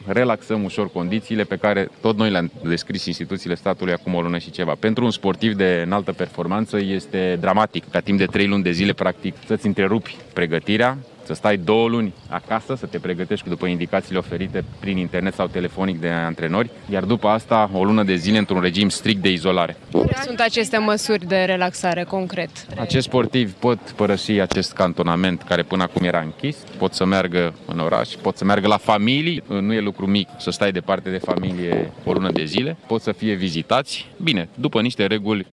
relaxăm ușor condițiile pe care tot noi le-am descris instituțiile statului acum o lună și ceva. Pentru un sportiv de înaltă performanță este dramatic ca timp de 3 luni de zile practic să-ți întrerupi pregătirea, să stai 2 luni acasă, să te pregătești după indicațiile oferite prin internet sau telefonic de antrenori, iar după asta o lună de zile într-un regim strict de izolare. Care sunt aceste măsuri de relaxare concret? Acești sportivi pot părăsi acest cantonament care până acum era închis, pot să meargă în oraș, pot să meargă la familii, nu e lucru mic să stai departe de familie o lună de zile, pot să fie vizitați, bine, după niște reguli